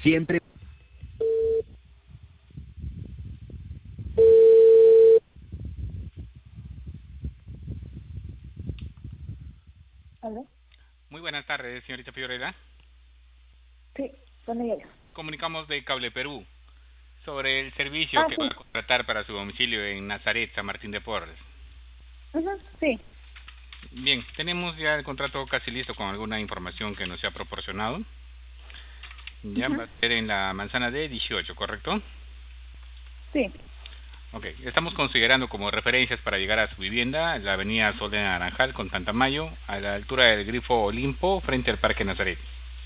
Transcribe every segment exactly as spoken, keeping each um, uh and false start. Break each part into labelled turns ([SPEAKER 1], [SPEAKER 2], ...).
[SPEAKER 1] Siempre.
[SPEAKER 2] ¿Aló?
[SPEAKER 3] Muy buenas tardes, señorita Fiorella.
[SPEAKER 2] Sí, con ella.
[SPEAKER 3] Comunicamos de Cable Perú sobre el servicio
[SPEAKER 2] Ah,
[SPEAKER 3] que va
[SPEAKER 2] sí.
[SPEAKER 3] a contratar para su domicilio en Nazaret, San Martín de Porres.
[SPEAKER 2] Ujú, sí.
[SPEAKER 3] Bien, tenemos ya el contrato casi listo con alguna información que nos se ha proporcionado. Ya
[SPEAKER 2] Ujú,
[SPEAKER 3] va a ser en la manzana de dieciocho, ¿correcto?
[SPEAKER 2] sí.
[SPEAKER 3] Ok, estamos considerando como referencias para llegar a su vivienda la avenida Sol de Naranjal con Tantamayo, a la altura del Grifo Olimpo, frente al Parque Nazaret.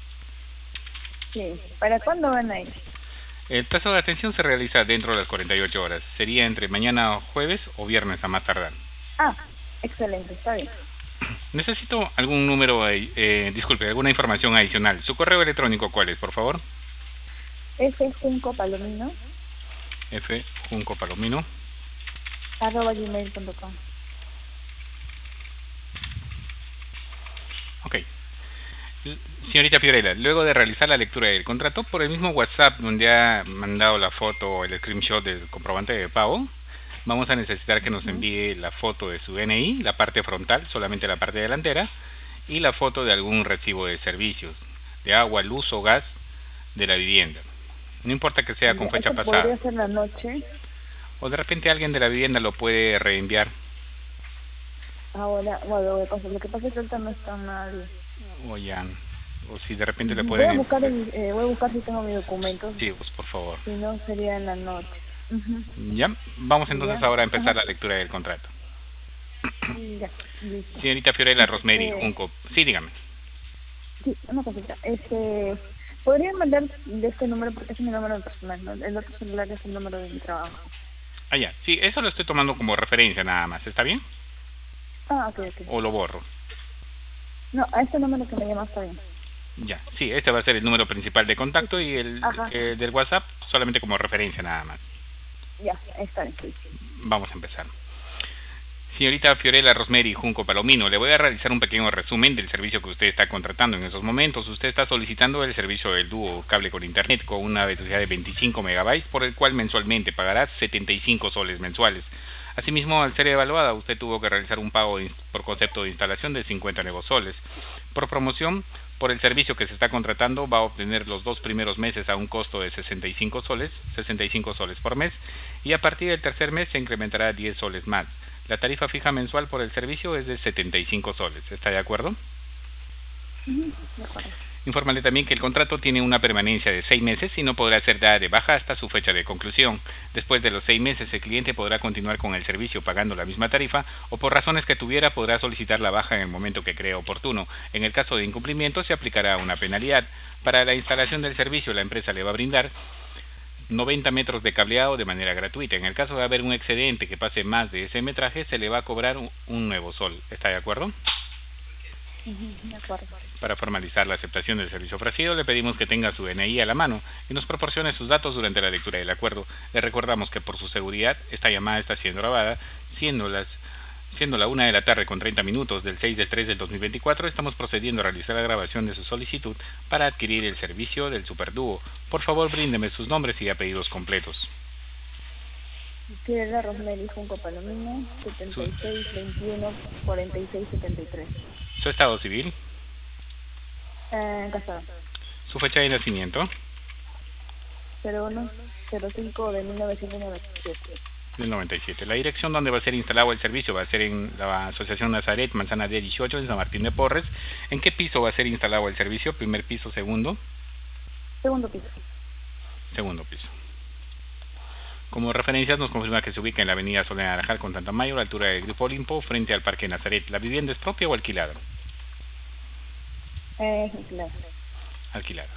[SPEAKER 2] Sí. ¿Para cuándo van a ir?
[SPEAKER 3] El plazo de atención se realiza dentro de las cuarenta y ocho horas. Sería entre mañana jueves o viernes a más tardar.
[SPEAKER 2] Ah, excelente, está bien.
[SPEAKER 3] Necesito algún número, eh, eh, disculpe, alguna información adicional. ¿Su correo electrónico cuál es, por favor?
[SPEAKER 2] F Junco Palomino,
[SPEAKER 3] F. Junco Palomino.
[SPEAKER 2] arroba gmail punto com.
[SPEAKER 3] Ok. L- Señorita Fiorella, luego de realizar la lectura del contrato, por el mismo WhatsApp donde ha mandado la foto o el screenshot del comprobante de pago, vamos a necesitar que nos
[SPEAKER 2] Ujú.
[SPEAKER 3] envíe la foto de su D N I, la parte frontal, solamente la parte delantera, y la foto de algún recibo de servicios, de agua, luz o gas de la vivienda. No importa que sea con
[SPEAKER 2] Ya,
[SPEAKER 3] fecha
[SPEAKER 2] esto
[SPEAKER 3] pasada.
[SPEAKER 2] podría ser la noche.
[SPEAKER 3] O de repente alguien de la vivienda lo puede reenviar.
[SPEAKER 2] Ahora, bueno, lo que pasa, lo que pasa es que ahorita no está nadie.
[SPEAKER 3] O ya. O si de repente le
[SPEAKER 2] Ujú, Voy a
[SPEAKER 3] pueden...
[SPEAKER 2] buscar el, eh, voy a buscar si tengo mis documentos.
[SPEAKER 3] Sí, pues por favor.
[SPEAKER 2] Si no, sería en la noche. Ujú.
[SPEAKER 3] Ya. Vamos entonces
[SPEAKER 2] Ya.
[SPEAKER 3] ahora a empezar
[SPEAKER 2] Ajá.
[SPEAKER 3] la lectura del contrato.
[SPEAKER 2] Ya, listo.
[SPEAKER 3] Señorita Fiorella Rosemary
[SPEAKER 2] Este,
[SPEAKER 3] Junco. Sí, dígame.
[SPEAKER 2] sí, una cosita. Este, podría mandar de este número porque es mi número personal, ¿no? El otro celular es el número de mi trabajo.
[SPEAKER 3] Ah, ya. Sí, eso lo estoy tomando como referencia nada más. ¿Está bien?
[SPEAKER 2] Ah, ok, ok.
[SPEAKER 3] ¿O lo borro?
[SPEAKER 2] No, a este número que me llama está bien.
[SPEAKER 3] Ya. Sí, este va a ser el número principal de
[SPEAKER 2] Sí.
[SPEAKER 3] contacto y el
[SPEAKER 2] Ajá,
[SPEAKER 3] eh, del WhatsApp solamente como referencia nada más.
[SPEAKER 2] ya, está bien, sí.
[SPEAKER 3] Vamos a empezar. Señorita Fiorella Rosemary Junco Palomino, le voy a realizar un pequeño resumen del servicio que usted está contratando en esos momentos. Usted está solicitando el servicio del dúo cable con internet con una velocidad de veinticinco megabytes, por el cual mensualmente pagará setenta y cinco soles mensuales. Asimismo, al ser evaluada, usted tuvo que realizar un pago por concepto de instalación de cincuenta nuevos soles. Por promoción, por el servicio que se está contratando, va a obtener los dos primeros meses a un costo de sesenta y cinco soles, sesenta y cinco soles por mes, y a partir del tercer mes se incrementará diez soles más. La tarifa fija mensual por el servicio es de setenta y cinco soles. ¿Está de acuerdo?
[SPEAKER 2] Ujú, de acuerdo.
[SPEAKER 3] Infórmale también que el contrato tiene una permanencia de seis meses y no podrá ser dada de baja hasta su fecha de conclusión. Después de los seis meses, el cliente podrá continuar con el servicio pagando la misma tarifa o por razones que tuviera podrá solicitar la baja en el momento que cree oportuno. En el caso de incumplimiento se aplicará una penalidad. Para la instalación del servicio, la empresa le va a brindar noventa metros de cableado de manera gratuita. En el caso de haber un excedente que pase más de ese metraje, se le va a cobrar un, un nuevo sol. ¿Está de acuerdo?
[SPEAKER 2] Ujú, de acuerdo.
[SPEAKER 3] Para formalizar la aceptación del servicio ofrecido, le pedimos que tenga su D N I a la mano y nos proporcione sus datos durante la lectura del acuerdo. Le recordamos que por su seguridad, esta llamada está siendo grabada, siendo las Siendo la una de la tarde con treinta minutos del seis del tres del dos mil veinticuatro, estamos procediendo a realizar la grabación de su solicitud para adquirir el servicio del Superdúo. Por favor, bríndeme sus nombres y apellidos completos.
[SPEAKER 2] Fiorella Rosemary Junco Palomino, setenta
[SPEAKER 3] Su,
[SPEAKER 2] y seis, veintiuno, cuarenta y seis, setenta y tres.
[SPEAKER 3] su estado civil,
[SPEAKER 2] Eh, casada.
[SPEAKER 3] su fecha de nacimiento,
[SPEAKER 2] cero uno cero cinco de mil novecientos noventa y siete.
[SPEAKER 3] del noventa y siete. La dirección donde va a ser instalado el servicio va a ser en la Asociación Nazaret, Manzana D dieciocho, en San Martín de Porres. ¿En qué piso va a ser instalado el servicio? ¿Primer piso, segundo?
[SPEAKER 2] Segundo piso.
[SPEAKER 3] Segundo piso. Como referencias nos confirma que se ubica en la avenida Sol de Naranjal con Tantamayo, a la altura del Grifo Olimpo, frente al Parque Nazaret. ¿La vivienda es propia o alquilada?
[SPEAKER 2] Eh, claro.
[SPEAKER 3] Alquilada.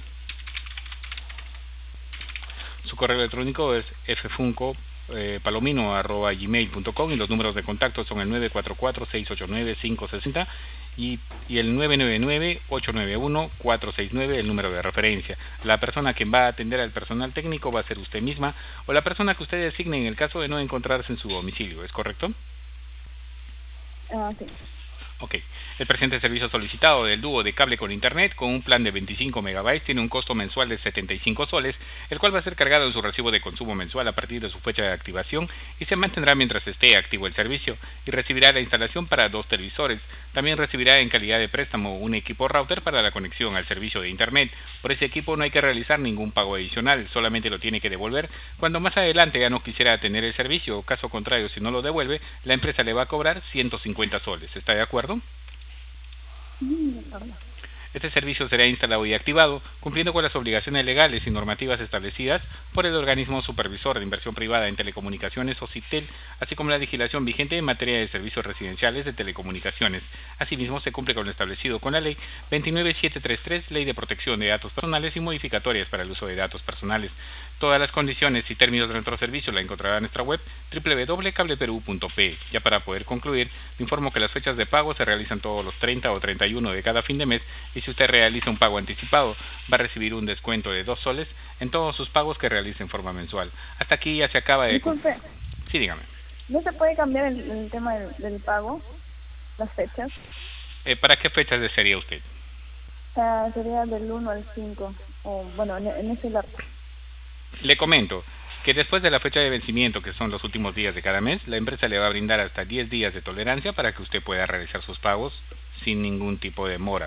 [SPEAKER 3] Su correo electrónico es ffunco eh, palomino arroba gmail punto com y los números de contacto son el nueve cuatro cuatro, seis ocho nueve, cinco seis cero y, y el nueve nueve nueve, ocho nueve uno, cuatro seis nueve, el número de referencia. La persona que va a atender al personal técnico va a ser usted misma o la persona que usted designe en el caso de no encontrarse en su domicilio, ¿es correcto?
[SPEAKER 2] Ah, sí.
[SPEAKER 3] Ok. El presente servicio solicitado del dúo de cable con internet con un plan de veinticinco megabytes tiene un costo mensual de setenta y cinco soles, el cual va a ser cargado en su recibo de consumo mensual a partir de su fecha de activación y se mantendrá mientras esté activo el servicio, y recibirá la instalación para dos televisores. También recibirá en calidad de préstamo un equipo router para la conexión al servicio de internet. Por ese equipo no hay que realizar ningún pago adicional, solamente lo tiene que devolver cuando más adelante ya no quisiera tener el servicio. Caso contrario, si no lo devuelve, la empresa le va a cobrar ciento cincuenta soles. ¿Está de acuerdo?
[SPEAKER 2] Mm, de acuerdo.
[SPEAKER 3] Este servicio será instalado y activado cumpliendo con las obligaciones legales y normativas establecidas por el organismo supervisor de inversión privada en telecomunicaciones o CITEL, así como la legislación vigente en materia de servicios residenciales de telecomunicaciones. Asimismo, se cumple con lo establecido con la Ley veintinueve mil setecientos treinta y tres, Ley de Protección de Datos Personales y modificatorias para el uso de datos personales. Todas las condiciones y términos de nuestro servicio la encontrará en nuestra web doble u doble u doble u punto cableperú punto pe. Ya para poder concluir, le informo que las fechas de pago se realizan todos los treinta o treinta y uno de cada fin de mes, y si usted realiza un pago anticipado, va a recibir un descuento de dos soles en todos sus pagos que realice en forma mensual. Hasta aquí ya se acaba de...
[SPEAKER 2] Disculpe,
[SPEAKER 3] Sí, dígame.
[SPEAKER 2] ¿no se puede cambiar el, el tema del, del pago? Las fechas.
[SPEAKER 3] Eh, ¿Para qué fechas desearía usted?
[SPEAKER 2] Ah, sería del uno al cinco, o bueno, en, en ese lapso.
[SPEAKER 3] Le comento que después de la fecha de vencimiento, que son los últimos días de cada mes, la empresa le va a brindar hasta diez días de tolerancia para que usted pueda realizar sus pagos sin ningún tipo de demora.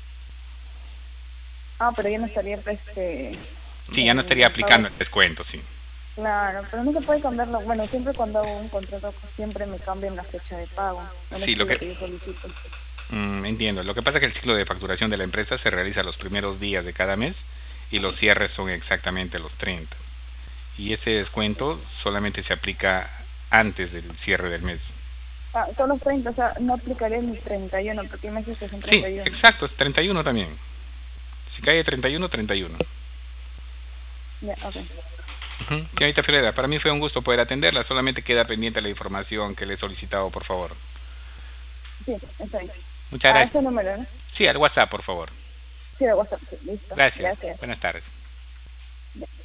[SPEAKER 2] Ah, pero ya no estaría, pues, este...
[SPEAKER 3] Sí, ya no estaría aplicando el descuento, sí.
[SPEAKER 2] Claro, pero no se puede cambiarlo. Bueno, siempre cuando hago un contrato, siempre me cambian la fecha de pago. No
[SPEAKER 3] Sí,
[SPEAKER 2] es
[SPEAKER 3] lo que...
[SPEAKER 2] que yo solicito.
[SPEAKER 3] Mm, entiendo. Lo que pasa es que el ciclo de facturación de la empresa se realiza los primeros días de cada mes y los cierres son exactamente los treinta. Y ese descuento solamente se aplica antes del cierre del mes.
[SPEAKER 2] Ah, son los treinta, o sea, no aplicaría ni treinta y uno, porque me dices que son
[SPEAKER 3] Sí,
[SPEAKER 2] treinta y uno.
[SPEAKER 3] exacto, es treinta y uno también. Si cae treinta y uno, treinta y uno.
[SPEAKER 2] Ya, ok.
[SPEAKER 3] Uh-huh. Señorita Ferreira, para mí fue un gusto poder atenderla. Solamente queda pendiente la información que le he solicitado, por favor.
[SPEAKER 2] Sí, está bien.
[SPEAKER 3] Muchas
[SPEAKER 2] Ah,
[SPEAKER 3] gracias.
[SPEAKER 2] ese número, ¿no?
[SPEAKER 3] Sí, al WhatsApp, por favor.
[SPEAKER 2] Sí, de WhatsApp, sí, listo.
[SPEAKER 3] Gracias.
[SPEAKER 2] Gracias.
[SPEAKER 3] Buenas tardes.
[SPEAKER 2] Ya.